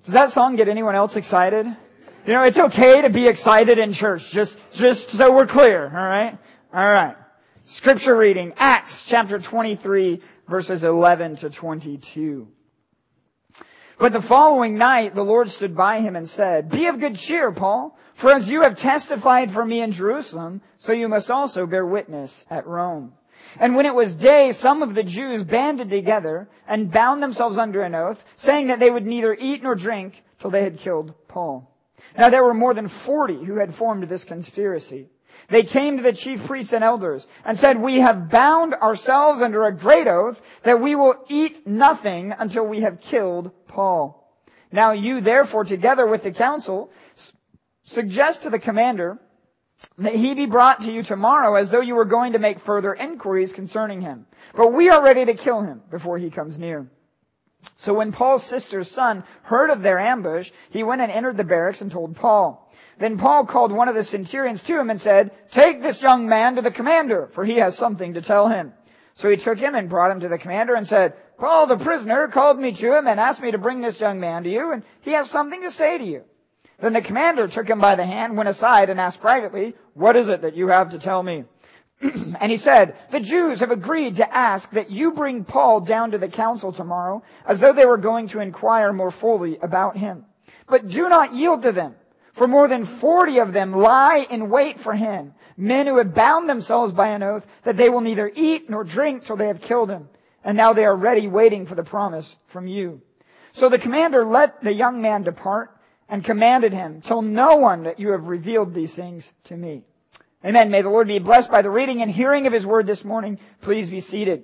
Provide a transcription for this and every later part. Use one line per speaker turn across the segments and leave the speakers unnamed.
Does that song get anyone else excited? You know, it's okay to be excited in church, just so we're clear, alright? Alright. Scripture reading, Acts chapter 23, verses 11 to 22. But the following night, the Lord stood by him and said, "Be of good cheer, Paul, for as you have testified for me in Jerusalem, so you must also bear witness at Rome." And when it was day, some of the Jews banded together and bound themselves under an oath, saying that they would neither eat nor drink till they had killed Paul. Now there were more than 40 who had formed this conspiracy. They came to the chief priests and elders and said, "We have bound ourselves under a great oath that we will eat nothing until we have killed Paul. Now you therefore, together with the council, suggest to the commander that he be brought to you tomorrow as though you were going to make further inquiries concerning him. But we are ready to kill him before he comes near." So when Paul's sister's son heard of their ambush, he went and entered the barracks and told Paul. Then Paul called one of the centurions to him and said, "Take this young man to the commander, for he has something to tell him." So he took him and brought him to the commander and said, "Paul the prisoner called me to him and asked me to bring this young man to you, and he has something to say to you." Then the commander took him by the hand, went aside, and asked privately, "What is it that you have to tell me?" And he said, "The Jews have agreed to ask that you bring Paul down to the council tomorrow, as though they were going to inquire more fully about him. But do not yield to them, for more than 40 of them lie in wait for him, men who have bound themselves by an oath that they will neither eat nor drink till they have killed him. And now they are ready, waiting for the promise from you." So the commander let the young man depart and commanded him, "Tell no one that you have revealed these things to me." Amen. May the Lord be blessed by the reading and hearing of His word this morning. Please be seated.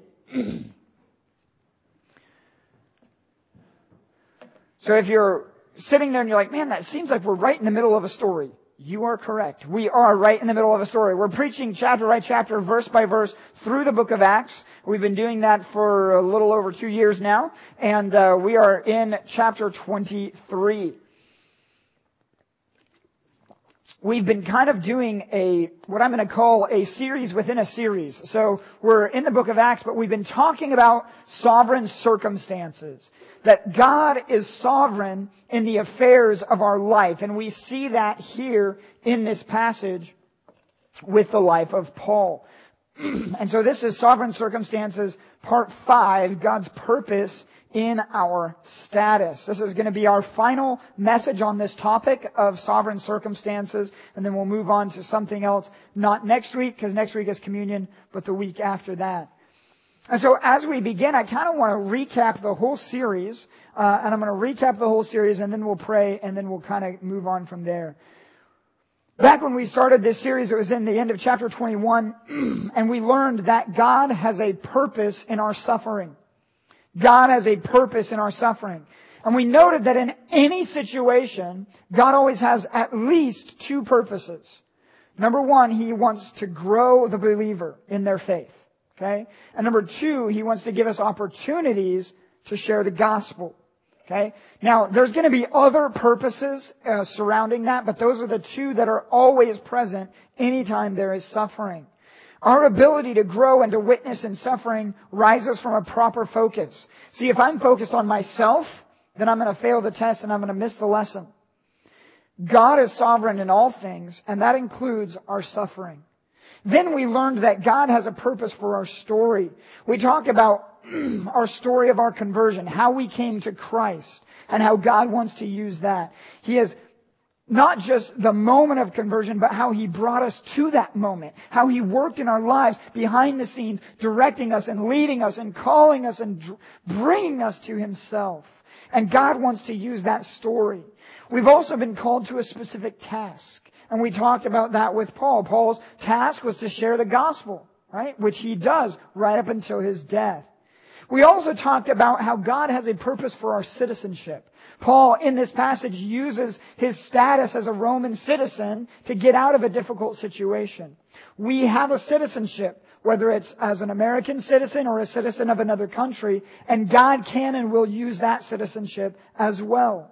So if you're sitting there and you're like, "Man, that seems like we're right in the middle of a story," you are correct. We are right in the middle of a story. We're preaching chapter by chapter, verse by verse through the book of Acts. We've been doing that for a little over 2 years now, and we are in chapter 23. We've been kind of doing what I'm going to call a series within a series. So we're in the book of Acts, but we've been talking about sovereign circumstances. That God is sovereign in the affairs of our life. And we see that here in this passage with the life of Paul. And so this is Sovereign Circumstances, part 5, God's purpose in our status. This is going to be our final message on this topic of sovereign circumstances, and then we'll move on to something else, not next week, because next week is communion, but the week after that. And so as we begin, I kind of want to recap the whole series, and I'm going to recap the whole series, and then we'll pray, and then we'll kind of move on from there. Back when we started this series, it was in the end of chapter 21, and we learned that God has a purpose in our suffering. God has a purpose in our suffering. And we noted that in any situation, God always has at least 2 purposes. Number 1, He wants to grow the believer in their faith. Okay? And number 2, He wants to give us opportunities to share the gospel. Okay? Now, there's going to be other purposes surrounding that, but those are the 2 that are always present anytime there is suffering. Our ability to grow and to witness in suffering rises from a proper focus. See, if I'm focused on myself, then I'm going to fail the test and I'm going to miss the lesson. God is sovereign in all things, and that includes our suffering. Then we learned that God has a purpose for our story. We talk about our story of our conversion, how we came to Christ, and how God wants to use that. He has not just the moment of conversion, but how He brought us to that moment. How He worked in our lives behind the scenes, directing us and leading us and calling us and bringing us to Himself. And God wants to use that story. We've also been called to a specific task. And we talked about that with Paul. Paul's task was to share the gospel, right? Which he does right up until his death. We also talked about how God has a purpose for our citizenship. Paul, in this passage, uses his status as a Roman citizen to get out of a difficult situation. We have a citizenship, whether it's as an American citizen or a citizen of another country, and God can and will use that citizenship as well.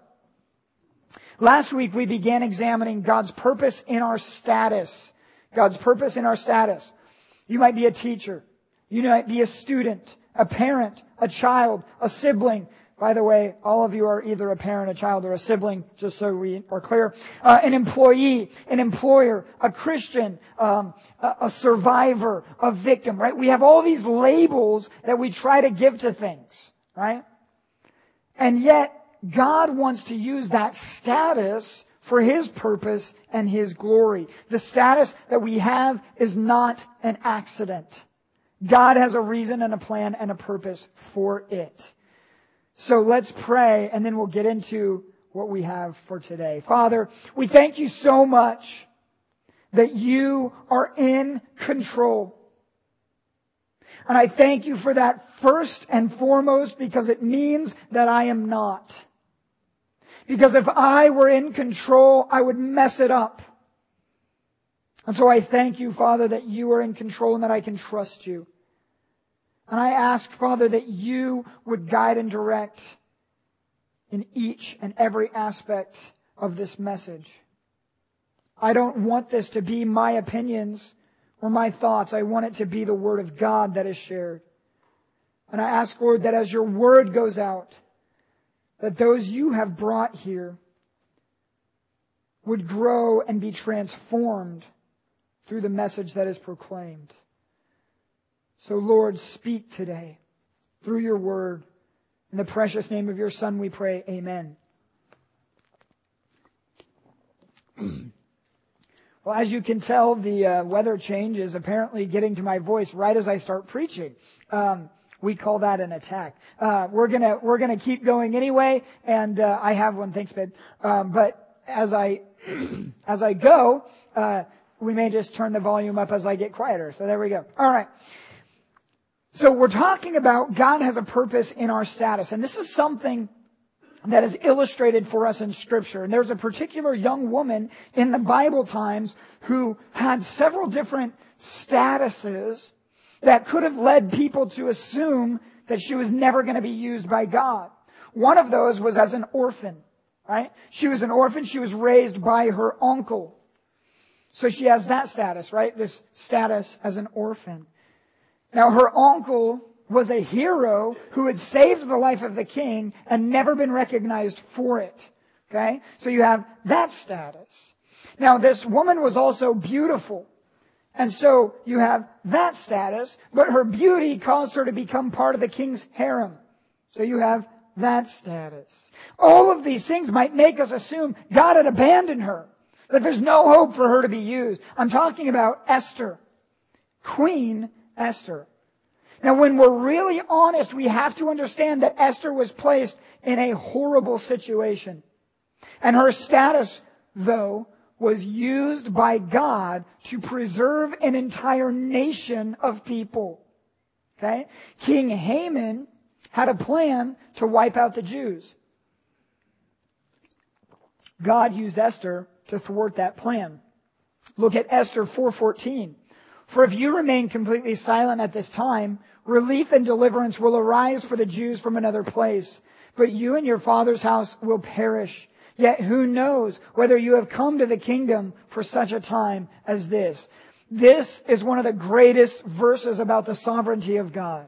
Last week, we began examining God's purpose in our status. God's purpose in our status. You might be a teacher. You might be a student, a parent, a child, a sibling, By the way, all of you are either a parent, a child, or a sibling, just so we are clear. An employee, an employer, a Christian, a survivor, a victim, right? We have all these labels that we try to give to things, right? And yet, God wants to use that status for His purpose and His glory. The status that we have is not an accident. God has a reason and a plan and a purpose for it. So let's pray, and then we'll get into what we have for today. Father, we thank you so much that you are in control. And I thank you for that first and foremost, because it means that I am not. Because if I were in control, I would mess it up. And so I thank you, Father, that you are in control and that I can trust you. And I ask, Father, that you would guide and direct in each and every aspect of this message. I don't want this to be my opinions or my thoughts. I want it to be the Word of God that is shared. And I ask, Lord, that as your Word goes out, that those you have brought here would grow and be transformed through the message that is proclaimed. So, Lord, speak today through your word. In the precious name of your Son we pray, amen. Well, as you can tell, the weather change is apparently getting to my voice right as I start preaching. We call that an attack. We're gonna keep going anyway, and I have one, thanks, babe. But as I go, we may just turn the volume up as I get quieter. So there we go. All right. So we're talking about God has a purpose in our status. And this is something that is illustrated for us in Scripture. And there's a particular young woman in the Bible times who had several different statuses that could have led people to assume that she was never going to be used by God. One of those was as an orphan, right? She was an orphan. She was raised by her uncle. So she has that status, right? This status as an orphan. Now, her uncle was a hero who had saved the life of the king and never been recognized for it. Okay? So you have that status. Now, this woman was also beautiful. And so you have that status, but her beauty caused her to become part of the king's harem. So you have that status. All of these things might make us assume God had abandoned her, that there's no hope for her to be used. I'm talking about Esther, Queen Esther. Now, when we're really honest, we have to understand that Esther was placed in a horrible situation. And her status, though, was used by God to preserve an entire nation of people. Okay? King Haman had a plan to wipe out the Jews. God used Esther to thwart that plan. Look at Esther 4:14. For if you remain completely silent at this time, relief and deliverance will arise for the Jews from another place. But you and your father's house will perish. Yet who knows whether you have come to the kingdom for such a time as this. This is one of the greatest verses about the sovereignty of God.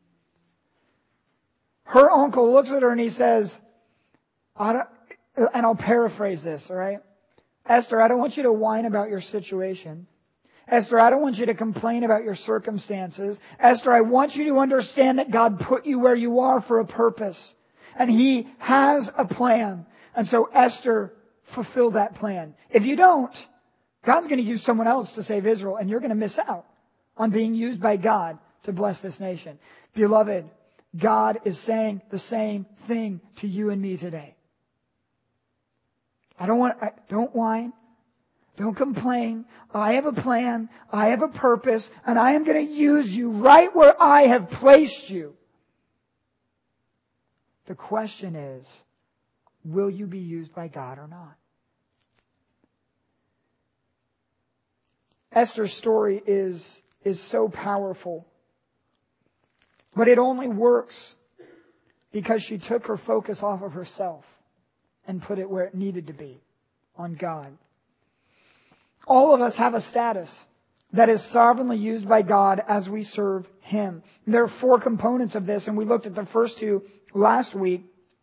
Her uncle looks at her and he says, and I'll paraphrase this, all right? Esther, I don't want you to whine about your situation. Esther, I don't want you to complain about your circumstances. Esther, I want you to understand that God put you where you are for a purpose. And He has a plan. And so Esther fulfilled that plan. If you don't, God's going to use someone else to save Israel, and you're going to miss out on being used by God to bless this nation. Beloved, God is saying the same thing to you and me today. Don't whine. Don't complain. I have a plan. I have a purpose, and I am going to use you right where I have placed you. The question is, will you be used by God or not? Esther's story is so powerful, but it only works because she took her focus off of herself and put it where it needed to be, on God. All of us have a status that is sovereignly used by God as we serve Him. There are 4 components of this, and we looked at the first 2 last week.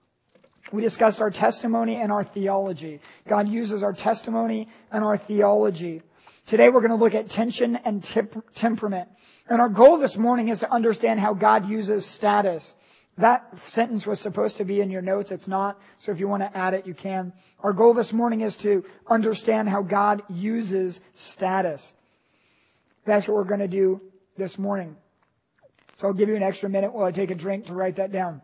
we discussed our testimony and our theology. God uses our testimony and our theology. Today we're going to look at tension and temperament. And our goal this morning is to understand how God uses status. That sentence was supposed to be in your notes. It's not. So if you want to add it, you can. Our goal this morning is to understand how God uses status. That's what we're going to do this morning. So I'll give you an extra minute while I take a drink to write that down.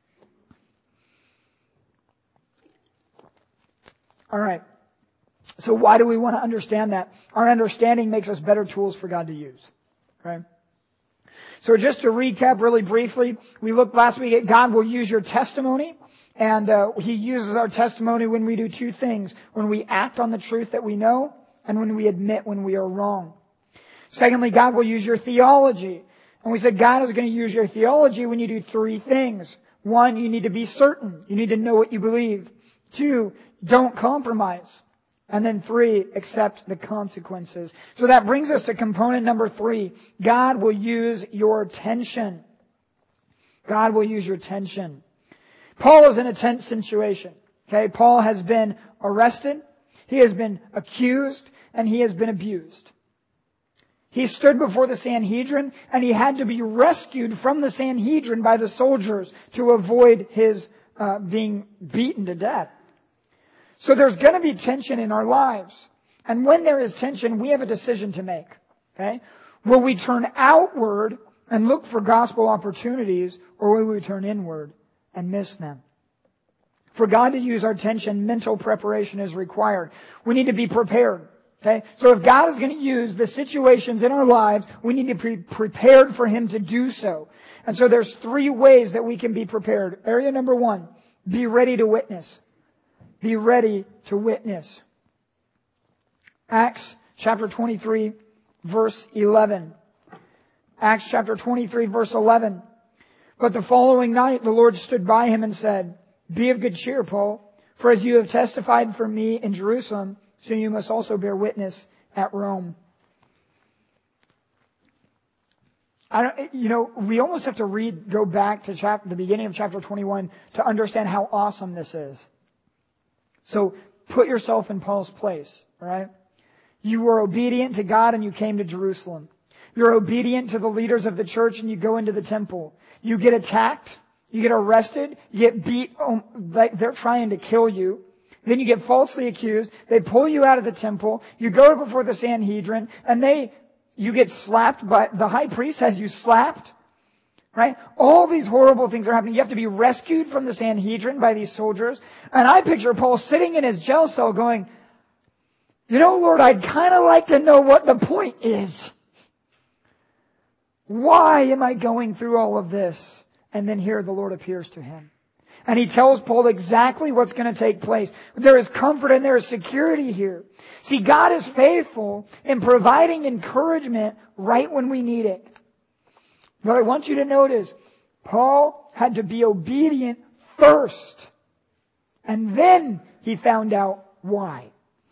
All right. So why do we want to understand that? Our understanding makes us better tools for God to use. Right? So just to recap really briefly, we looked last week at God will use your testimony. And He uses our testimony when we do two things. When we act on the truth that we know and when we admit when we are wrong. Secondly, God will use your theology. And we said God is going to use your theology when you do three things. One, you need to be certain. You need to know what you believe. Two, don't compromise. And then three, accept the consequences. So that brings us to component number 3. God will use your tension. God will use your tension. Paul is in a tense situation. Okay, Paul has been arrested. He has been accused and he has been abused. He stood before the Sanhedrin and he had to be rescued from the Sanhedrin by the soldiers to avoid his being beaten to death. So there's going to be tension in our lives. And when there is tension, we have a decision to make. Okay? Will we turn outward and look for gospel opportunities, or will we turn inward and miss them? For God to use our tension, mental preparation is required. We need to be prepared. Okay? So if God is going to use the situations in our lives, we need to be prepared for Him to do so. And so there's 3 ways that we can be prepared. Area number 1, be ready to witness. Be ready to witness. Acts chapter 23, verse 11. Acts chapter 23, verse 11. But the following night the Lord stood by him and said, "Be of good cheer, Paul, for as you have testified for me in Jerusalem, so you must also bear witness at Rome." We almost have to go back to the beginning of chapter 21 to understand how awesome this is. So put yourself in Paul's place, all right? You were obedient to God and you came to Jerusalem. You're obedient to the leaders of the church and you go into the temple. You get attacked. You get arrested. You get beat like they're trying to kill you. Then you get falsely accused. They pull you out of the temple. You go before the Sanhedrin and you get slapped by the high priest has you slapped. Right? All these horrible things are happening. You have to be rescued from the Sanhedrin by these soldiers. And I picture Paul sitting in his jail cell going, Lord, I'd kind of like to know what the point is. Why am I going through all of this? And then here the Lord appears to him. And He tells Paul exactly what's going to take place. There is comfort and there is security here. See, God is faithful in providing encouragement right when we need it. But I want you to notice, Paul had to be obedient first. And then he found out why.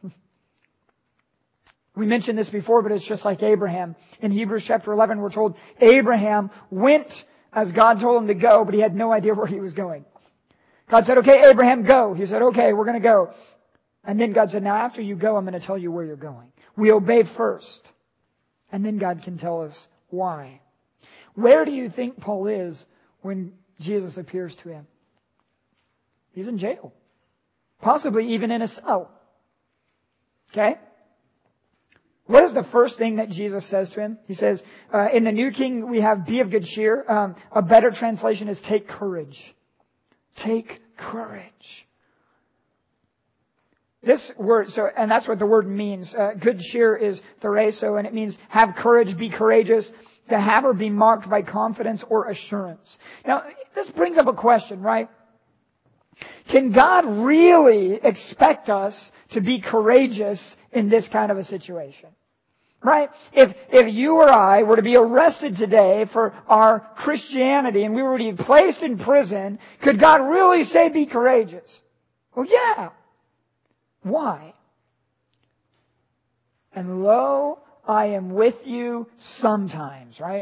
We mentioned this before, but it's just like Abraham. In Hebrews chapter 11, we're told Abraham went as God told him to go, but he had no idea where he was going. God said, "Okay, Abraham, go." He said, "Okay, we're going to go." And then God said, "Now after you go, I'm going to tell you where you're going." We obey first. And then God can tell us why. Where do you think Paul is when Jesus appears to him? He's in jail. Possibly even in a cell. Okay? What is the first thing that Jesus says to him? He says, in the New King we have "be of good cheer." A better translation is "take courage." Take courage. This word, and that's what the word means. Good cheer is thereso, and it means have courage, be courageous, to have or be marked by confidence or assurance. Now, this brings up a question, right? Can God really expect us to be courageous in this kind of a situation? Right? If you or I were to be arrested today for our Christianity and we were to be placed in prison, could God really say be courageous? Well, yeah. Why? And lo, I am with you sometimes, right?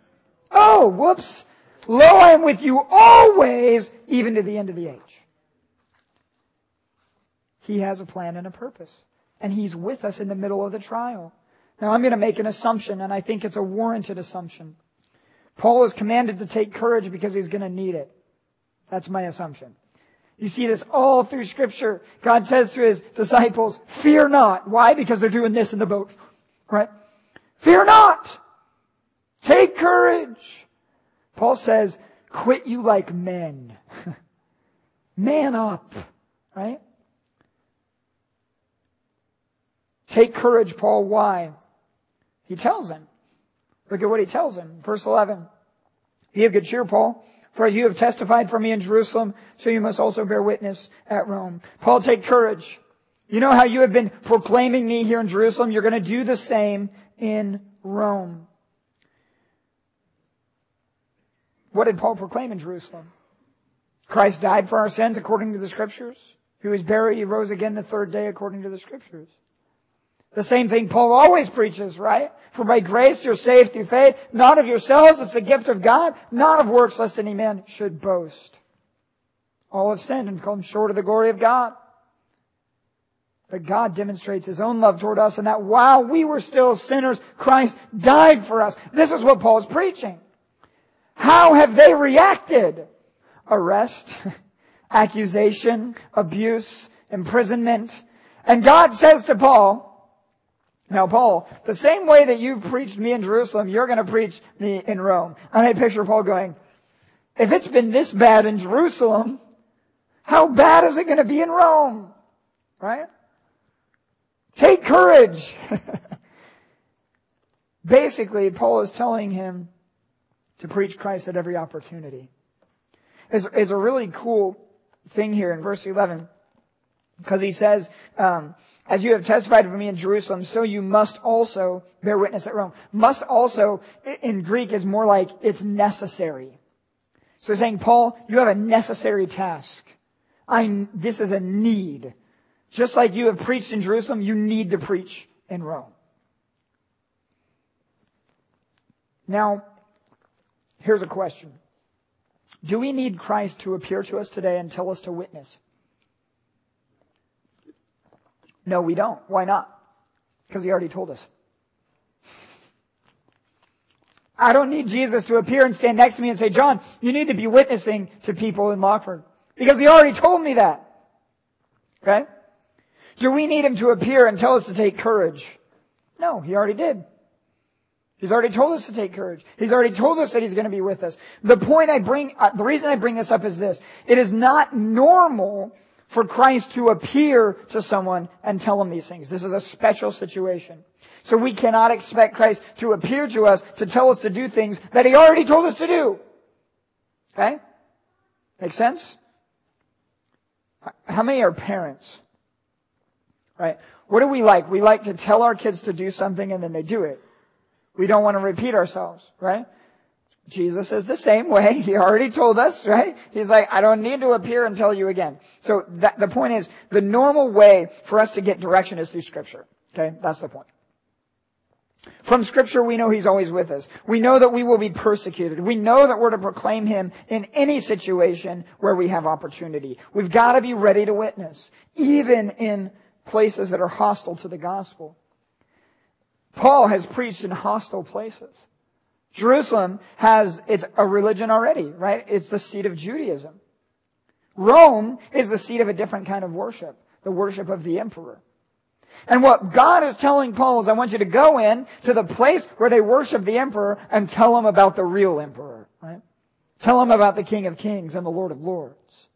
Oh, whoops. Lo, I am with you always, even to the end of the age. He has a plan and a purpose. And He's with us in the middle of the trial. Now I'm going to make an assumption, and I think it's a warranted assumption. Paul is commanded to take courage because he's going to need it. That's my assumption. You see this all through Scripture. God says to His disciples, fear not. Why? Because they're doing this in the boat. Right? Fear not. Take courage. Paul says, quit you like men. Man up. Right? Take courage, Paul. Why? He tells them. Look at what he tells them. Verse 11. Be of good cheer, Paul. For as you have testified for me in Jerusalem, so you must also bear witness at Rome. Paul, take courage. You know how you have been proclaiming me here in Jerusalem? You're going to do the same in Rome. What did Paul proclaim in Jerusalem? Christ died for our sins according to the Scriptures. He was buried. He rose again the third day according to the Scriptures. The same thing Paul always preaches, right? For by grace you're saved through faith, not of yourselves, it's the gift of God, not of works, lest any man should boast. All have sinned and come short of the glory of God. But God demonstrates His own love toward us, and that while we were still sinners, Christ died for us. This is what Paul is preaching. How have they reacted? Arrest, accusation, abuse, imprisonment. And God says to Paul, now, Paul, the same way that you've preached me in Jerusalem, you're going to preach me in Rome. And I picture Paul going, if it's been this bad in Jerusalem, how bad is it going to be in Rome? Right? Take courage. Basically, Paul is telling him to preach Christ at every opportunity. It's a really cool thing here in verse 11. Because he says, as you have testified for me in Jerusalem, so you must also bear witness at Rome. Must also, in Greek, is more like it's necessary. So he's saying, Paul, you have a necessary task. This is a need. Just like you have preached in Jerusalem, you need to preach in Rome. Now, here's a question. Do we need Christ to appear to us today and tell us to witness? No, we don't. Why not? Because He already told us. I don't need Jesus to appear and stand next to me and say, John, you need to be witnessing to people in Lockford. Because He already told me that. Okay? Do we need Him to appear and tell us to take courage? No, He already did. He's already told us to take courage. He's already told us that He's going to be with us. The reason I bring this up is this. It is not normal for Christ to appear to someone and tell them these things. This is a special situation. So we cannot expect Christ to appear to us to tell us to do things that He already told us to do. Okay? Make sense? How many are parents? Right? What do we like? We like to tell our kids to do something and then they do it. We don't want to repeat ourselves, right? Jesus is the same way. He already told us, right? He's like, I don't need to appear and tell you again. So the point is, the normal way for us to get direction is through Scripture. Okay? That's the point. From Scripture, we know He's always with us. We know that we will be persecuted. We know that we're to proclaim Him in any situation where we have opportunity. We've got to be ready to witness, even in places that are hostile to the gospel. Paul has preached in hostile places. Jerusalem it's a religion already, right? It's the seat of Judaism. Rome is the seat of a different kind of worship, the worship of the emperor. And what God is telling Paul is, I want you to go in to the place where they worship the emperor and tell them about the real emperor, right? Tell them about the King of Kings and the Lord of Lords.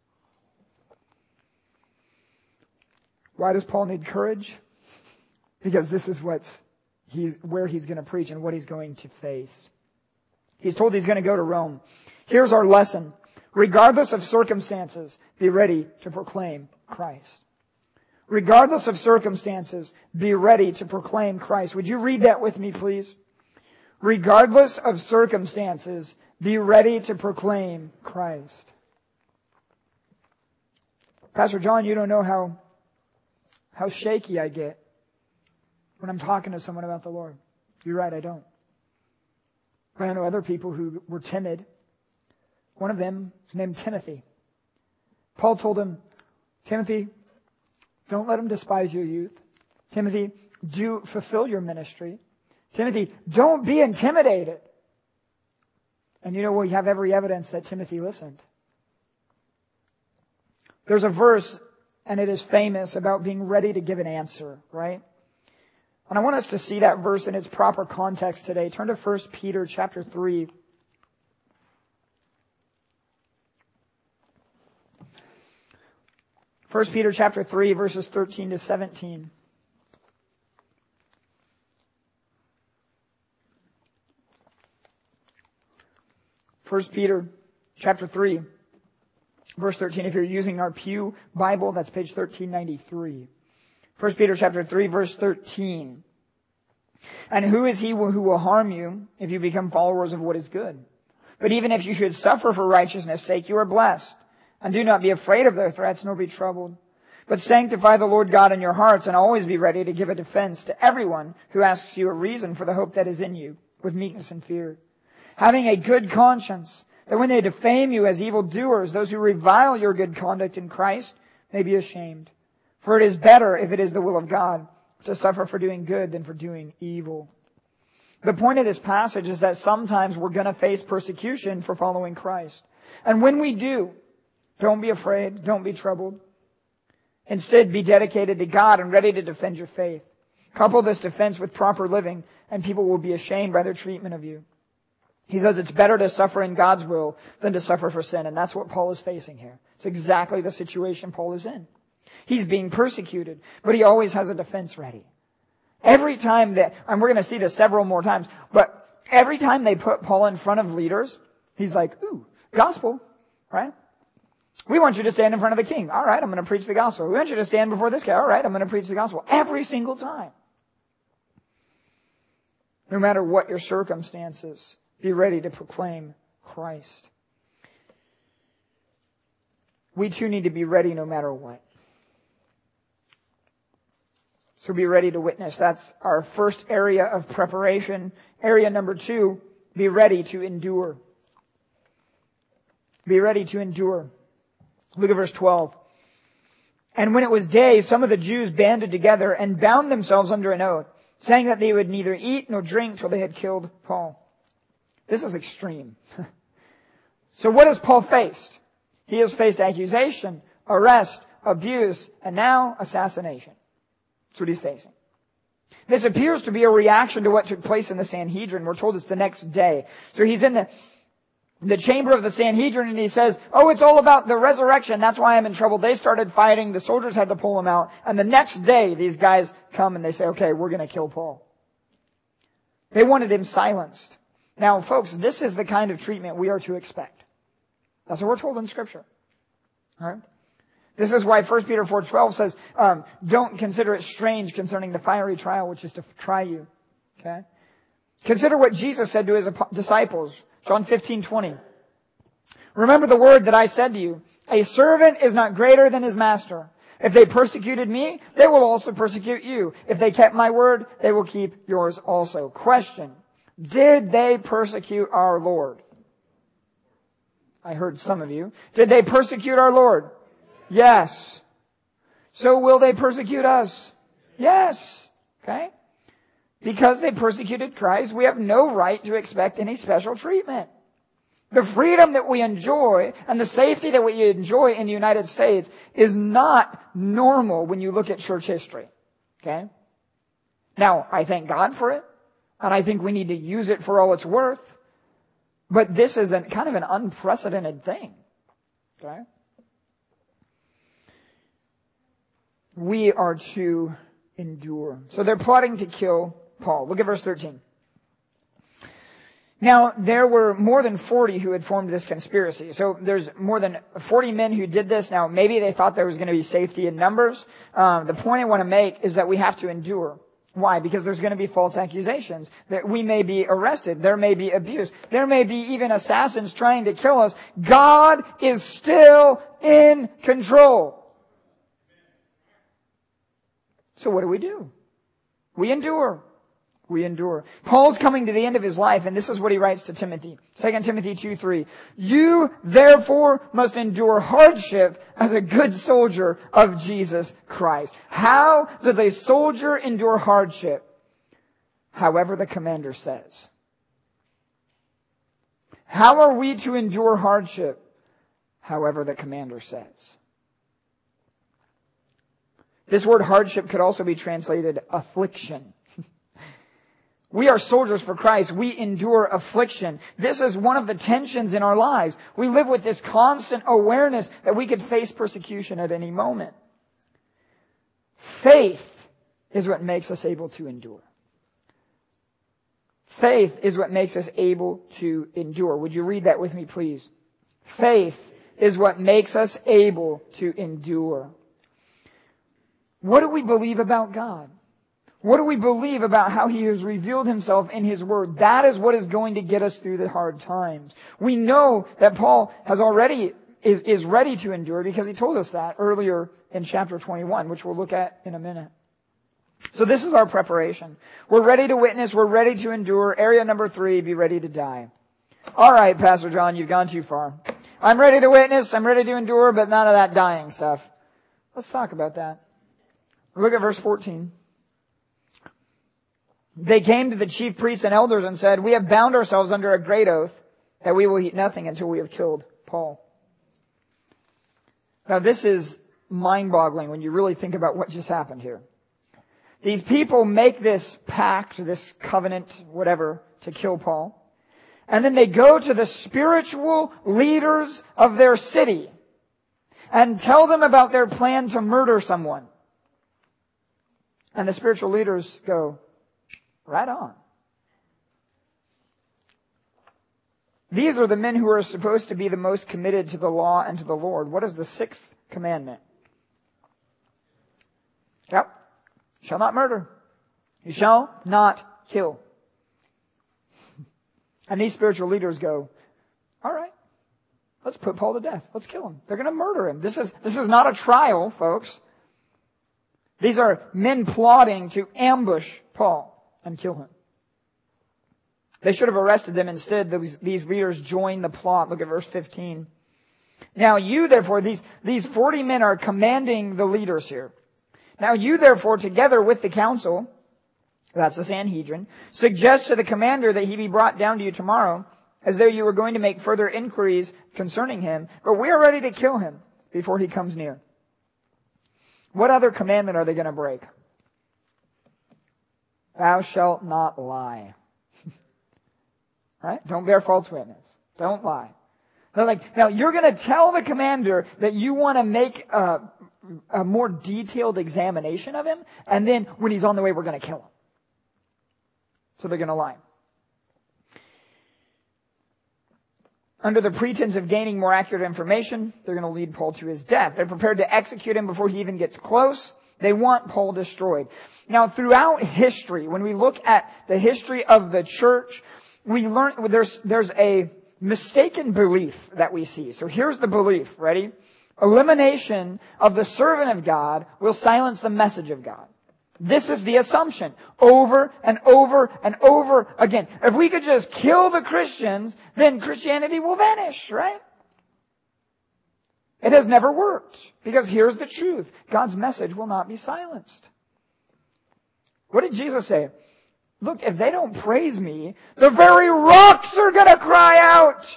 Why does Paul need courage? Because this is where he's going to preach and what he's going to face. He's told he's going to go to Rome. Here's our lesson. Regardless of circumstances, be ready to proclaim Christ. Regardless of circumstances, be ready to proclaim Christ. Would you read that with me, please? Regardless of circumstances, be ready to proclaim Christ. Pastor John, you don't know how shaky I get when I'm talking to someone about the Lord. You're right, I don't. But I know other people who were timid. One of them is named Timothy. Paul told him, Timothy, don't let them despise your youth. Timothy, do fulfill your ministry. Timothy, don't be intimidated. And we have every evidence that Timothy listened. There's a verse, and it is famous, about being ready to give an answer, right? And I want us to see that verse in its proper context today. Turn to 1 Peter chapter 3. 1 Peter chapter 3, verses 13 to 17. 1 Peter chapter 3, verse 13. If you're using our Pew Bible, that's page 1393. 1 Peter chapter 3, verse 13. And who is he who will harm you if you become followers of what is good? But even if you should suffer for righteousness' sake, you are blessed. And do not be afraid of their threats, nor be troubled. But sanctify the Lord God in your hearts, and always be ready to give a defense to everyone who asks you a reason for the hope that is in you, with meekness and fear. Having a good conscience, that when they defame you as evildoers, those who revile your good conduct in Christ may be ashamed. For it is better, if it is the will of God, to suffer for doing good than for doing evil. The point of this passage is that sometimes we're going to face persecution for following Christ. And when we do, don't be afraid, don't be troubled. Instead, be dedicated to God and ready to defend your faith. Couple this defense with proper living, and people will be ashamed by their treatment of you. He says it's better to suffer in God's will than to suffer for sin. And that's what Paul is facing here. It's exactly the situation Paul is in. He's being persecuted, but he always has a defense ready. Every time that, and we're going to see this several more times, but every time they put Paul in front of leaders, he's like, ooh, gospel, right? We want you to stand in front of the king. All right, I'm going to preach the gospel. We want you to stand before this guy. All right, I'm going to preach the gospel. Every single time. No matter what your circumstances, be ready to proclaim Christ. We too need to be ready no matter what. So be ready to witness. That's our first area of preparation. Area number 2, be ready to endure. Be ready to endure. Look at verse 12. And when it was day, some of the Jews banded together and bound themselves under an oath, saying that they would neither eat nor drink till they had killed Paul. This is extreme. So what has Paul faced? He has faced accusation, arrest, abuse, and now assassination. That's what he's facing. This appears to be a reaction to what took place in the Sanhedrin. We're told it's the next day. So he's in the chamber of the Sanhedrin, and he says, oh, it's all about the resurrection. That's why I'm in trouble. They started fighting. The soldiers had to pull him out. And the next day, these guys come and they say, okay, we're going to kill Paul. They wanted him silenced. Now, folks, this is the kind of treatment we are to expect. That's what we're told in Scripture. All right? This is why 1 Peter 4:12 says, don't consider it strange concerning the fiery trial which is to try you. Okay? Consider what Jesus said to his disciples. John 15:20. Remember the word that I said to you. A servant is not greater than his master. If they persecuted me, they will also persecute you. If they kept my word, they will keep yours also. Question. Did they persecute our Lord? I heard some of you. Did they persecute our Lord? Yes. So will they persecute us? Yes. Okay? Because they persecuted Christ, we have no right to expect any special treatment. The freedom that we enjoy and the safety that we enjoy in the United States is not normal when you look at church history. Okay? Now, I thank God for it, and I think we need to use it for all it's worth, but this is kind of an unprecedented thing. Okay? We are to endure. So they're plotting to kill Paul. Look at verse 13. Now, there were more than 40 who had formed this conspiracy. So there's more than 40 men who did this. Now, maybe they thought there was going to be safety in numbers. The point I want to make is that we have to endure. Why? Because there's going to be false accusations. That we may be arrested. There may be abuse. There may be even assassins trying to kill us. God is still in control. So what do? We endure. we endure. Paul's coming to the end of his life, and this is what he writes to Timothy. 2 Timothy 2:3. You therefore must endure hardship as a good soldier of Jesus Christ. How does a soldier endure hardship? However the commander says. How are we to endure hardship? However the commander says. This word hardship could also be translated affliction. We are soldiers for Christ. We endure affliction. This is one of the tensions in our lives. We live with this constant awareness that we could face persecution at any moment. Faith is what makes us able to endure. Faith is what makes us able to endure. Would you read that with me, please? Faith is what makes us able to endure. What do we believe about God? What do we believe about how He has revealed Himself in His Word? That is what is going to get us through the hard times. We know that Paul is ready to endure because he told us that earlier in chapter 21, which we'll look at in a minute. So this is our preparation. We're ready to witness. We're ready to endure. Area number 3, be ready to die. All right, Pastor John, you've gone too far. I'm ready to witness. I'm ready to endure, but none of that dying stuff. Let's talk about that. Look at verse 14. They came to the chief priests and elders and said, we have bound ourselves under a great oath that we will eat nothing until we have killed Paul. Now this is mind-boggling when you really think about what just happened here. These people make this pact, this covenant, whatever, to kill Paul. And then they go to the spiritual leaders of their city and tell them about their plan to murder someone. And the spiritual leaders go, right on. These are the men who are supposed to be the most committed to the law and to the Lord. What is the 6th commandment? Yep. You shall not murder. You shall not kill. And these spiritual leaders go, all right, let's put Paul to death. Let's kill him. They're going to murder him. This is not a trial, folks. These are men plotting to ambush Paul and kill him. They should have arrested them instead. These leaders joined the plot. Look at verse 15. Now you therefore, these 40 men are commanding the leaders here. Now you therefore, together with the council, that's the Sanhedrin, suggest to the commander that he be brought down to you tomorrow, as though you were going to make further inquiries concerning him, but we are ready to kill him before he comes near. What other commandment are they going to break? Thou shalt not lie. Right? Don't bear false witness. Don't lie. They're like, now you're going to tell the commander that you want to make a more detailed examination of him, and then when he's on the way, we're going to kill him. So they're going to lie. Under the pretense of gaining more accurate information, they're going to lead Paul to his death. They're prepared to execute him before he even gets close. They want Paul destroyed. Now, throughout history, when we look at the history of the church, we learn there's a mistaken belief that we see. So here's the belief. Ready? Elimination of the servant of God will silence the message of God. This is the assumption over and over and over again. If we could just kill the Christians, then Christianity will vanish, right? It has never worked. Because here's the truth. God's message will not be silenced. What did Jesus say? Look, if they don't praise me, the very rocks are going to cry out.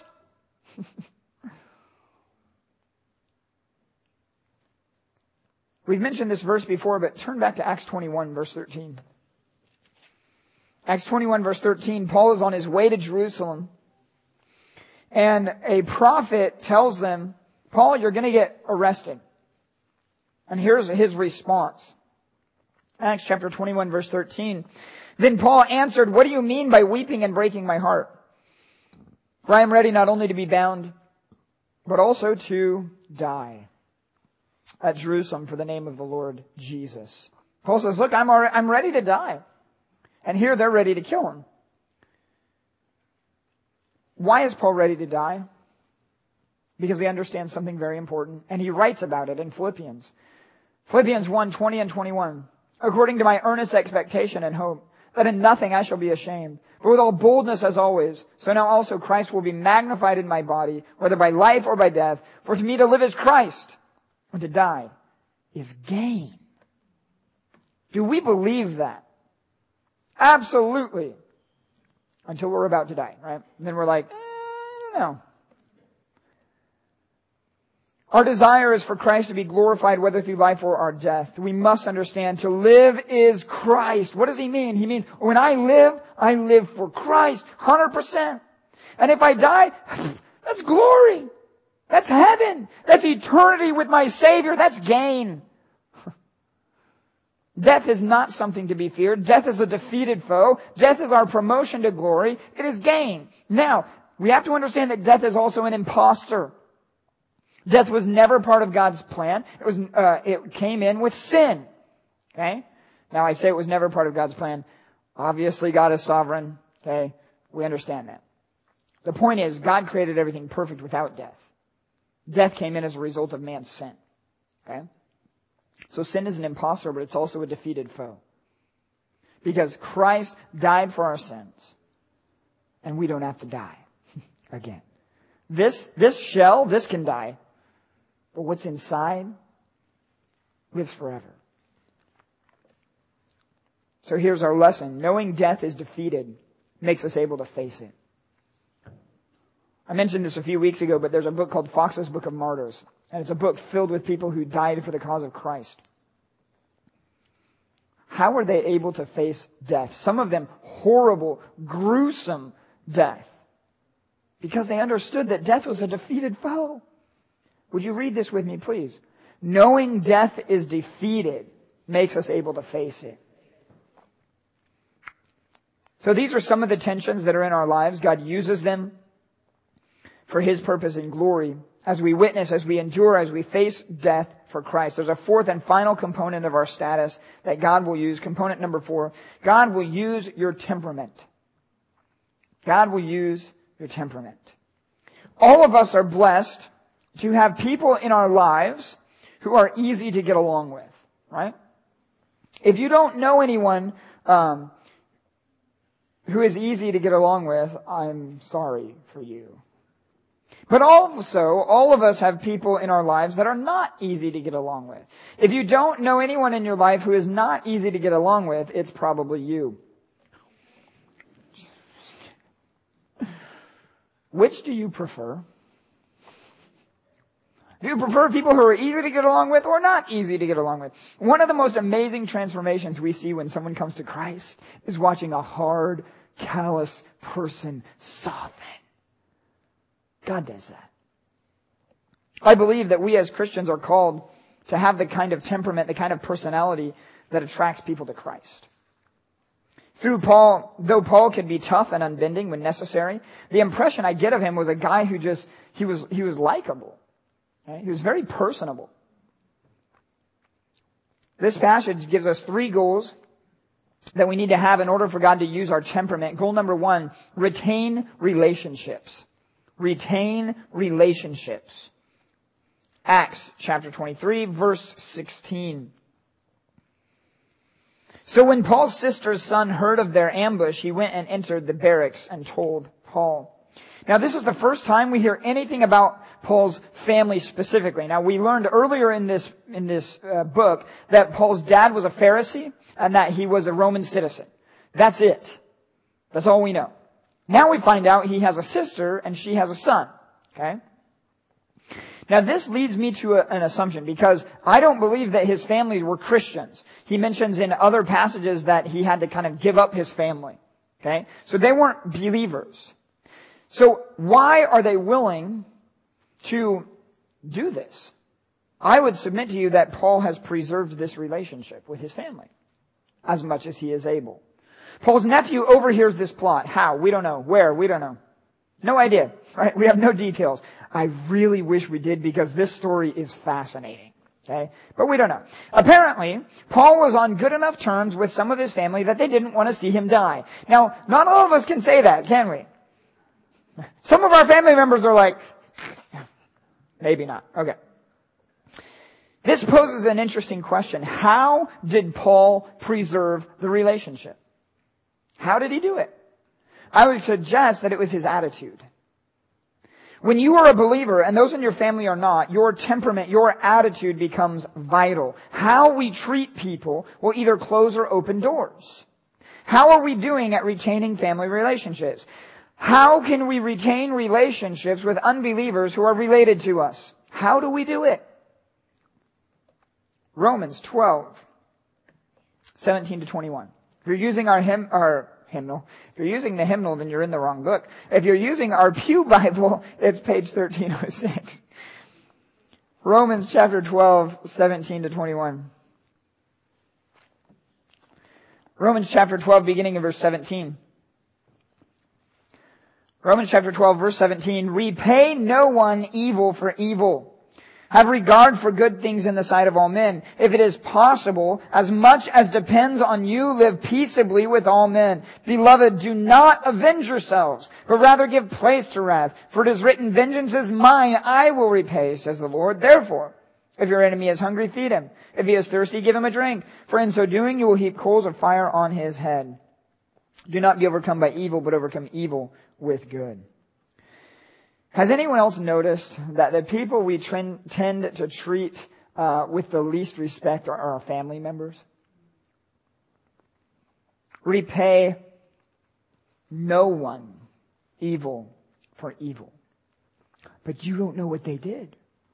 We've mentioned this verse before, but turn back to Acts 21, verse 13. Acts 21, verse 13, Paul is on his way to Jerusalem, and a prophet tells them, Paul, you're going to get arrested. And here's his response. Acts chapter 21, verse 13. Then Paul answered, what do you mean by weeping and breaking my heart? For I am ready not only to be bound, but also to die at Jerusalem for the name of the Lord Jesus. Paul says, look, I'm ready to die. And here they're ready to kill him. Why is Paul ready to die? Because he understands something very important. And he writes about it in Philippians. Philippians 1, 20 and 21. According to my earnest expectation and hope, that in nothing I shall be ashamed, but with all boldness as always. So now also Christ will be magnified in my body, whether by life or by death. For to me to live is Christ, and to die is gain. Do we believe that? Absolutely. Until we're about to die, right? And then we're like, I don't know. Our desire is for Christ to be glorified, whether through life or our death. We must understand to live is Christ. What does he mean? He means when I live for Christ, 100%. And if I die, that's glory. That's heaven. That's eternity with my Savior. That's gain. Death is not something to be feared. Death is a defeated foe. Death is our promotion to glory. It is gain. Now, we have to understand that death is also an imposter. Death was never part of God's plan. It came in with sin. Okay? Now I say it was never part of God's plan. Obviously God is sovereign. Okay? We understand that. The point is, God created everything perfect without death. Death came in as a result of man's sin. Okay? So sin is an imposter, but it's also a defeated foe. Because Christ died for our sins. And we don't have to die again. This shell, this can die. But what's inside lives forever. So here's our lesson. Knowing death is defeated makes us able to face it. I mentioned this a few weeks ago, but there's a book called Fox's Book of Martyrs. And it's a book filled with people who died for the cause of Christ. How were they able to face death? Some of them horrible, gruesome death. Because they understood that death was a defeated foe. Would you read this with me, please? Knowing death is defeated makes us able to face it. So these are some of the tensions that are in our lives. God uses them for His purpose and glory as we witness, as we endure, as we face death for Christ. There's a fourth and final component of our status that God will use. Component number 4. God will use your temperament. God will use your temperament. All of us are blessed to have people in our lives who are easy to get along with, right? If you don't know anyone who is easy to get along with, I'm sorry for you. But also, all of us have people in our lives that are not easy to get along with. If you don't know anyone in your life who is not easy to get along with, it's probably you. Which do you prefer? Do you prefer people who are easy to get along with or not easy to get along with? One of the most amazing transformations we see when someone comes to Christ is watching a hard, callous person soften. God does that. I believe that we as Christians are called to have the kind of temperament, the kind of personality that attracts people to Christ. Through Paul, though Paul could be tough and unbending when necessary, the impression I get of him was a guy who he was likable. Right? He was very personable. This passage gives us 3 goals that we need to have in order for God to use our temperament. Goal number 1, retain relationships. Retain relationships. Acts chapter 23, verse 16. So when Paul's sister's son heard of their ambush, he went and entered the barracks and told Paul. Now this is the first time we hear anything about Paul's family specifically. Now we learned earlier in this book that Paul's dad was a Pharisee and that he was a Roman citizen. That's it. That's all we know. Now we find out he has a sister and she has a son. Okay? Now this leads me to an assumption because I don't believe that his family were Christians. He mentions in other passages that he had to kind of give up his family. Okay? So they weren't believers. So why are they willing to do this? I would submit to you that Paul has preserved this relationship with his family as much as he is able. Paul's nephew overhears this plot. How? We don't know. Where? We don't know. No idea. Right? We have no details. I really wish we did because this story is fascinating. Okay? But we don't know. Apparently, Paul was on good enough terms with some of his family that they didn't want to see him die. Now, not all of us can say that, can we? Some of our family members are like, maybe not. Okay. This poses an interesting question. How did Paul preserve the relationship? How did he do it? I would suggest that it was his attitude. When you are a believer, and those in your family are not, your temperament, your attitude becomes vital. How we treat people will either close or open doors. How are we doing at retaining family relationships? How can we retain relationships with unbelievers who are related to us? How do we do it? Romans 12, 17 to 21. If you're using our hymnal, if you're using the hymnal, then you're in the wrong book. If you're using our Pew Bible, it's page 1306. Romans chapter 12, 17 to 21. Romans chapter 12, beginning in verse 17. Romans chapter 12, verse 17. Repay no one evil for evil. Have regard for good things in the sight of all men. If it is possible, as much as depends on you, live peaceably with all men. Beloved, do not avenge yourselves, but rather give place to wrath. For it is written, vengeance is mine, I will repay, says the Lord. Therefore, if your enemy is hungry, feed him. If he is thirsty, give him a drink. For in so doing, you will heap coals of fire on his head. Do not be overcome by evil, but overcome evil with good. Has anyone else noticed that the people we tend to treat with the least respect are our family members? Repay no one evil for evil. But you don't know what they did.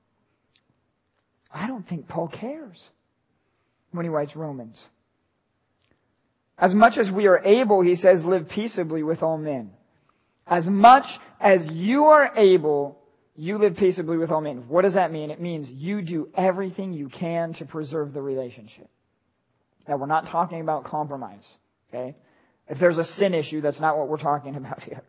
I don't think Paul cares when he writes Romans. As much as we are able, he says, live peaceably with all men. As much as you are able, you live peaceably with all men. What does that mean? It means you do everything you can to preserve the relationship. Now, we're not talking about compromise, okay? If there's a sin issue, that's not what we're talking about here.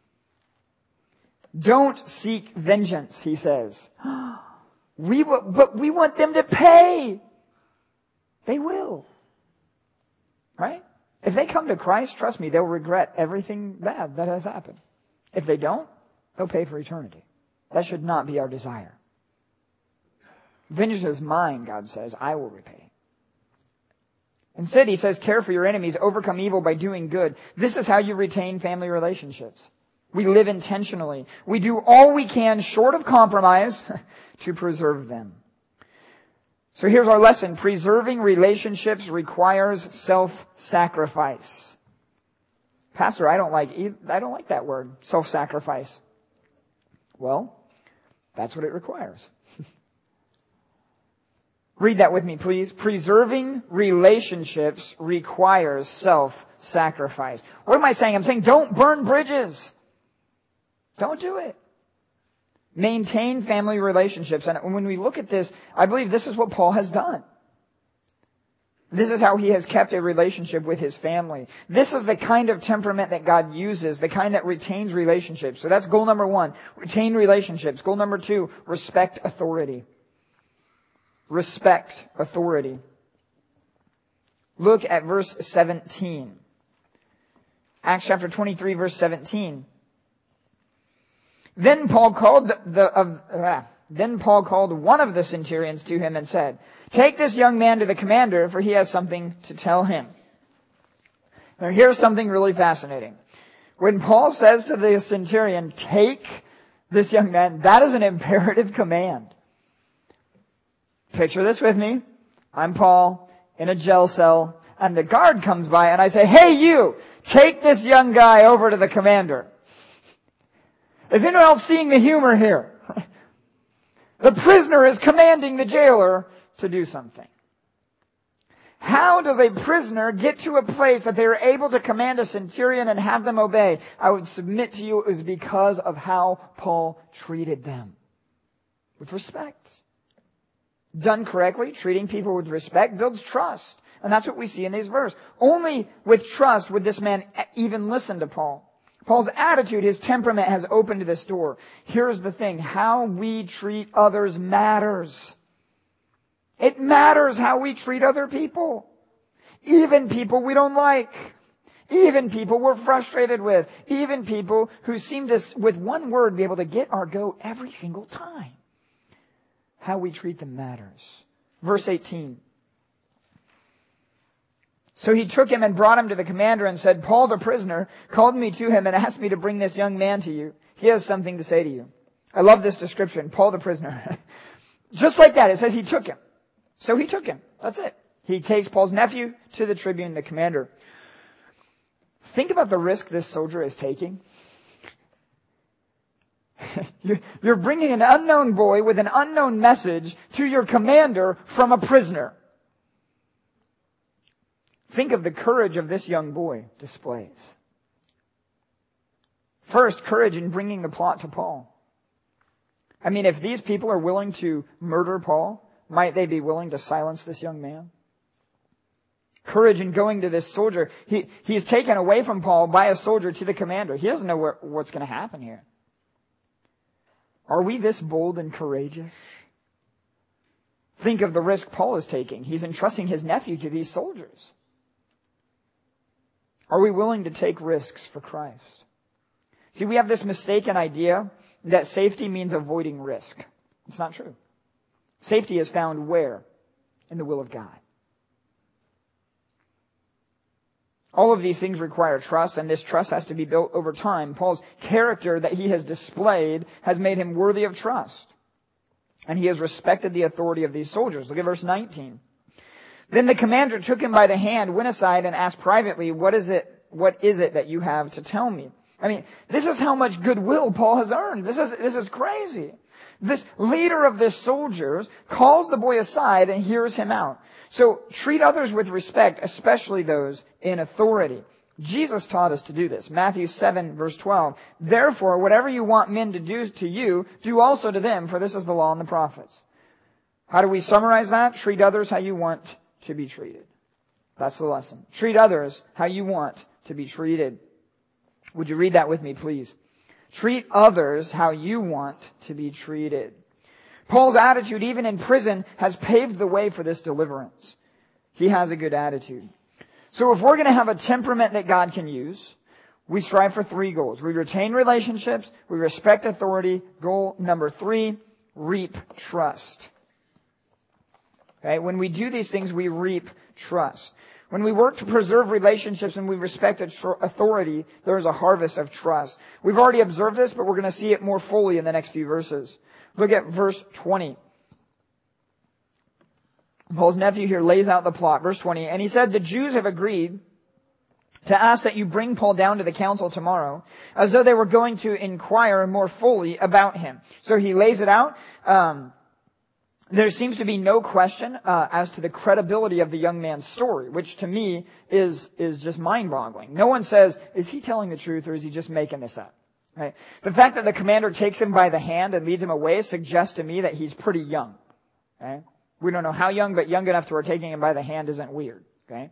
Don't seek vengeance, he says. But we want them to pay. They will. Right? If they come to Christ, trust me, they'll regret everything bad that has happened. If they don't, they'll pay for eternity. That should not be our desire. Vengeance is mine, God says, I will repay. Instead, he says, care for your enemies, overcome evil by doing good. This is how you retain family relationships. We live intentionally. We do all we can, short of compromise, to preserve them. So here's our lesson. Preserving relationships requires self-sacrifice. Pastor, I don't like that word, self-sacrifice. Well, that's what it requires. Read that with me, please. Preserving relationships requires self-sacrifice. What am I saying? I'm saying don't burn bridges. Don't do it. Maintain family relationships. And when we look at this, I believe this is what Paul has done. This is how he has kept a relationship with his family. This is the kind of temperament that God uses, the kind that retains relationships. So that's goal number 1, retain relationships. Goal number 2, respect authority. Respect authority. Look at verse 17. Acts chapter 23, verse 17. Then Paul called one of the centurions to him and said, take this young man to the commander, for he has something to tell him. Now here's something really fascinating. When Paul says to the centurion, take this young man, that is an imperative command. Picture this with me. I'm Paul in a jail cell, and the guard comes by and I say, hey you, take this young guy over to the commander. Is anyone else seeing the humor here? The prisoner is commanding the jailer to do something. How does a prisoner get to a place that they are able to command a centurion and have them obey? I would submit to you it was because of how Paul treated them. With respect. Done correctly, treating people with respect builds trust. And that's what we see in these verses. Only with trust would this man even listen to Paul. Paul's attitude, his temperament has opened this door. Here's the thing. How we treat others matters. It matters how we treat other people. Even people we don't like. Even people we're frustrated with. Even people who seem to, with one word, be able to get our goat every single time. How we treat them matters. Verse 18. So he took him and brought him to the commander and said, Paul the prisoner called me to him and asked me to bring this young man to you. He has something to say to you. I love this description, Paul the prisoner. Just like that, it says he took him. So he took him. That's it. He takes Paul's nephew to the tribune, the commander. Think about the risk this soldier is taking. You're bringing an unknown boy with an unknown message to your commander from a prisoner. Think of the courage of this young boy displays. First, courage in bringing the plot to Paul. I mean, if these people are willing to murder Paul, might they be willing to silence this young man? Courage in going to this soldier. He's taken away from Paul by a soldier to the commander. He doesn't know what's going to happen here. Are we this bold and courageous? Think of the risk Paul is taking. He's entrusting his nephew to these soldiers. Are we willing to take risks for Christ? See, we have this mistaken idea that safety means avoiding risk. It's not true. Safety is found where? In the will of God. All of these things require trust, and this trust has to be built over time. Paul's character that he has displayed has made him worthy of trust. And he has respected the authority of these soldiers. Look at verse 19. Then the commander took him by the hand, went aside, and asked privately, What is it that you have to tell me? I mean, this is how much goodwill Paul has earned. This is crazy. This leader of this soldiers calls the boy aside and hears him out. So treat others with respect, especially those in authority. Jesus taught us to do this. Matthew 7, verse 12. Therefore, whatever you want men to do to you, do also to them, for this is the law and the prophets. How do we summarize that? Treat others how you want to be treated. That's the lesson. Treat others how you want to be treated. Would you read that with me, please? Treat others how you want to be treated. Paul's attitude, even in prison, has paved the way for this deliverance. He has a good attitude. So if we're going to have a temperament that God can use, we strive for 3 goals. We retain relationships, we respect authority. Goal number 3, reap trust. Okay? When we do these things, we reap trust. When we work to preserve relationships and we respect authority, there is a harvest of trust. We've already observed this, but we're going to see it more fully in the next few verses. Look at verse 20. Paul's nephew here lays out the plot. Verse 20. And he said, the Jews have agreed to ask that you bring Paul down to the council tomorrow, as though they were going to inquire more fully about him. So he lays it out. There seems to be no question as to the credibility of the young man's story, which to me is just mind-boggling. No one says, is he telling the truth or is he just making this up? Right? The fact that the commander takes him by the hand and leads him away suggests to me that he's pretty young. Okay? We don't know how young, but young enough to where taking him by the hand isn't weird. Okay?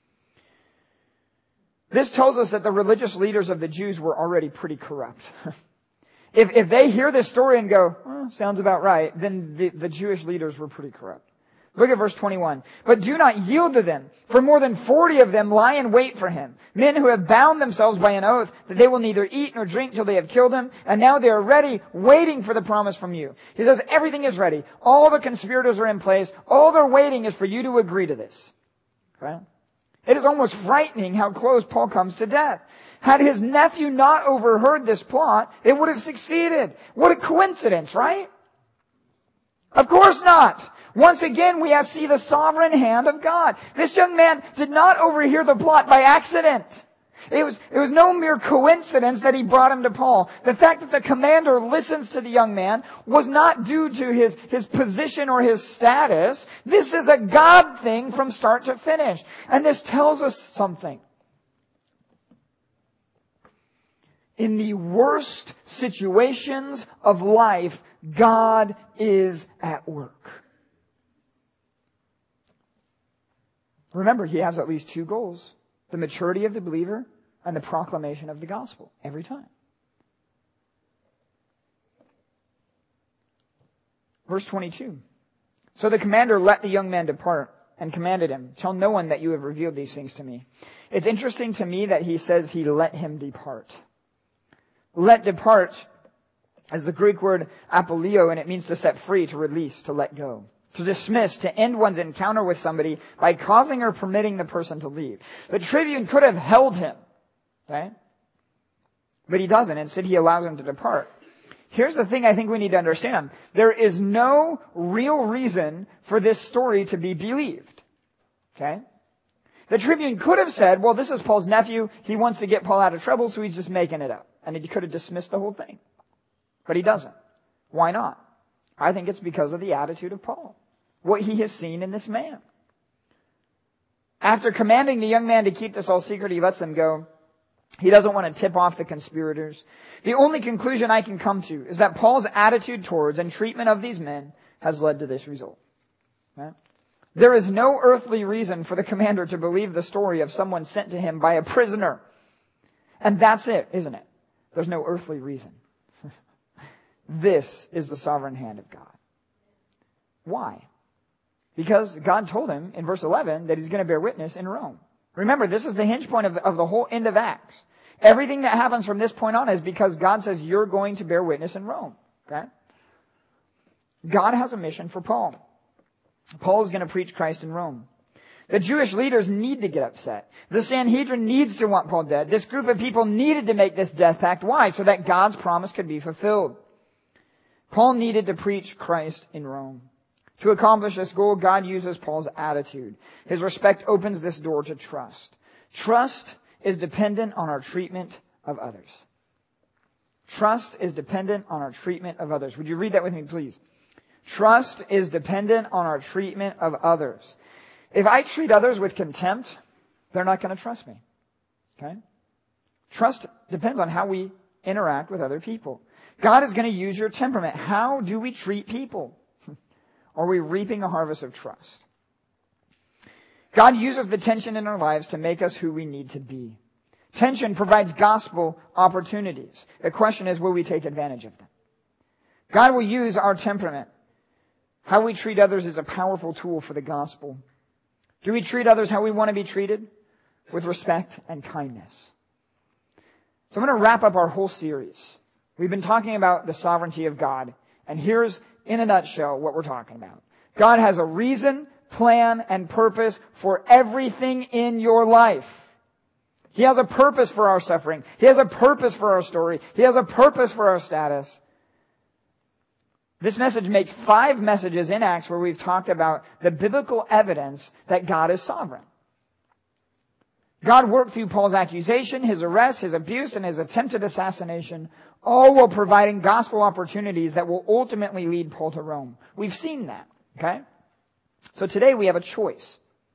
This tells us that the religious leaders of the Jews were already pretty corrupt. If they hear this story and go, sounds about right, then the Jewish leaders were pretty corrupt. Look at verse 21. But do not yield to them, for more than 40 of them lie in wait for him, men who have bound themselves by an oath that they will neither eat nor drink till they have killed him, and now they are ready, waiting for the promise from you. He says everything is ready. All the conspirators are in place. All they're waiting is for you to agree to this. Okay? It is almost frightening how close Paul comes to death. Had his nephew not overheard this plot, it would have succeeded. What a coincidence, right? Of course not. Once again, we see the sovereign hand of God. This young man did not overhear the plot by accident. It was no mere coincidence that he brought him to Paul. The fact that the commander listens to the young man was not due to his position or his status. This is a God thing from start to finish. And this tells us something. In the worst situations of life, God is at work. Remember, he has at least 2 goals. The maturity of the believer and the proclamation of the gospel every time. Verse 22. So the commander let the young man depart and commanded him, tell no one that you have revealed these things to me. It's interesting to me that he says he let him depart. Let depart is the Greek word apolio, and it means to set free, to release, to let go. to dismiss, to end one's encounter with somebody by causing or permitting the person to leave. The tribune could have held him, okay? But he doesn't. Instead, he allows him to depart. Here's the thing I think we need to understand. There is no real reason for this story to be believed. Okay? The tribune could have said, well, this is Paul's nephew. He wants to get Paul out of trouble, so he's just making it up. And he could have dismissed the whole thing. But he doesn't. Why not? I think it's because of the attitude of Paul. What he has seen in this man. After commanding the young man to keep this all secret, he lets them go. He doesn't want to tip off the conspirators. The only conclusion I can come to is that Paul's attitude towards and treatment of these men has led to this result. Right? There is no earthly reason for the commander to believe the story of someone sent to him by a prisoner. And that's it, isn't it? There's no earthly reason. This is the sovereign hand of God. Why? Because God told him in verse 11 that he's going to bear witness in Rome. Remember, this is the hinge point of the whole end of Acts. Everything that happens from this point on is because God says you're going to bear witness in Rome. Okay? God has a mission for Paul. Paul is going to preach Christ in Rome. The Jewish leaders need to get upset. The Sanhedrin needs to want Paul dead. This group of people needed to make this death pact. Why? So that God's promise could be fulfilled. Paul needed to preach Christ in Rome. To accomplish this goal, God uses Paul's attitude. His respect opens this door to trust. Trust is dependent on our treatment of others. Trust is dependent on our treatment of others. Would you read that with me, please? Trust is dependent on our treatment of others. If I treat others with contempt, they're not going to trust me. Okay? Trust depends on how we interact with other people. God is going to use your temperament. How do we treat people? Are we reaping a harvest of trust? God uses the tension in our lives to make us who we need to be. Tension provides gospel opportunities. The question is, will we take advantage of them? God will use our temperament. How we treat others is a powerful tool for the gospel. Do we treat others how we want to be treated? With respect and kindness. So I'm going to wrap up our whole series. We've been talking about the sovereignty of God. And here's, in a nutshell, what we're talking about. God has a reason, plan, and purpose for everything in your life. He has a purpose for our suffering. He has a purpose for our story. He has a purpose for our status. This message makes 5 messages in Acts where we've talked about the biblical evidence that God is sovereign. God worked through Paul's accusation, his arrest, his abuse, and his attempted assassination, all while providing gospel opportunities that will ultimately lead Paul to Rome. We've seen that, okay? So today we have a choice.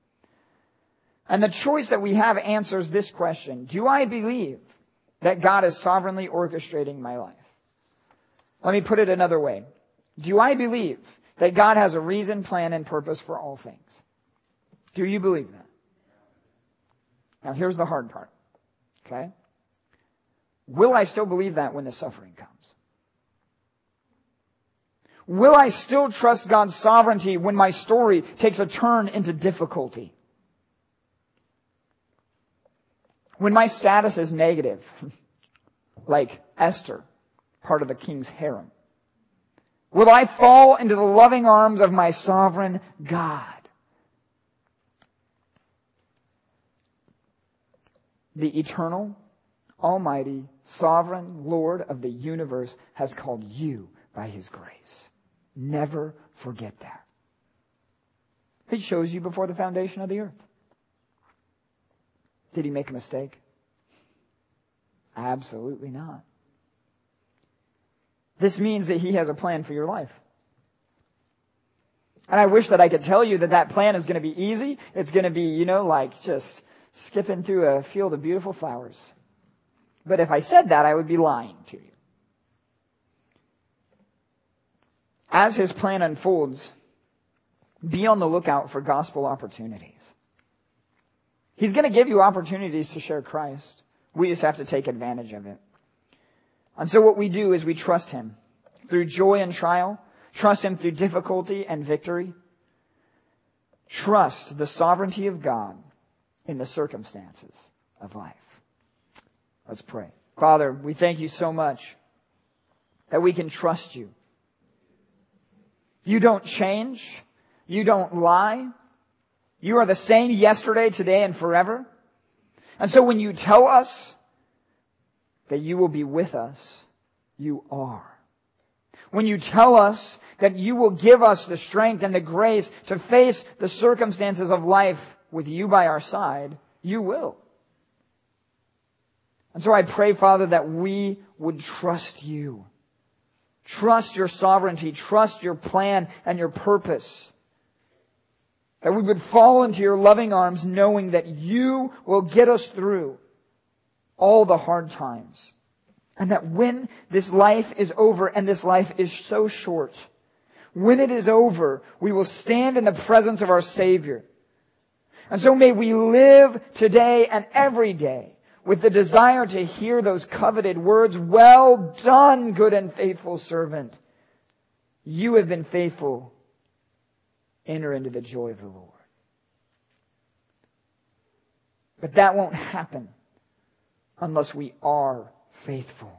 And the choice that we have answers this question. Do I believe that God is sovereignly orchestrating my life? Let me put it another way. Do I believe that God has a reason, plan, and purpose for all things? Do you believe that? Now here's the hard part. Okay? Will I still believe that when the suffering comes? Will I still trust God's sovereignty when my story takes a turn into difficulty? When my status is negative, like Esther, part of the king's harem? Will I fall into the loving arms of my sovereign God? The eternal, almighty, sovereign Lord of the universe has called you by His grace. Never forget that. He chose you before the foundation of the earth. Did He make a mistake? Absolutely not. This means that He has a plan for your life. And I wish that I could tell you that that plan is going to be easy. It's going to be, like just skipping through a field of beautiful flowers. But if I said that, I would be lying to you. As His plan unfolds, be on the lookout for gospel opportunities. He's going to give you opportunities to share Christ. We just have to take advantage of it. And so what we do is we trust Him through joy and trial. Trust Him through difficulty and victory. Trust the sovereignty of God in the circumstances of life. Let's pray. Father, we thank You so much that we can trust You. You don't change. You don't lie. You are the same yesterday, today, and forever. And so when you tell us that you will be with us, you are. When you tell us that you will give us the strength and the grace to face the circumstances of life with you by our side, you will. And so I pray, Father, that we would trust you. Trust your sovereignty. Trust your plan and your purpose. That we would fall into your loving arms knowing that you will get us through all the hard times. And that when this life is over, and this life is so short, when it is over, we will stand in the presence of our Savior. And so may we live today and every day with the desire to hear those coveted words, "Well done, good and faithful servant. You have been faithful. Enter into the joy of the Lord." But that won't happen unless we are faithful.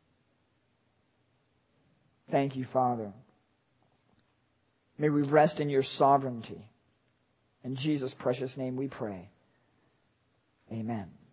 Thank you, Father. May we rest in your sovereignty. In Jesus' precious name we pray. Amen.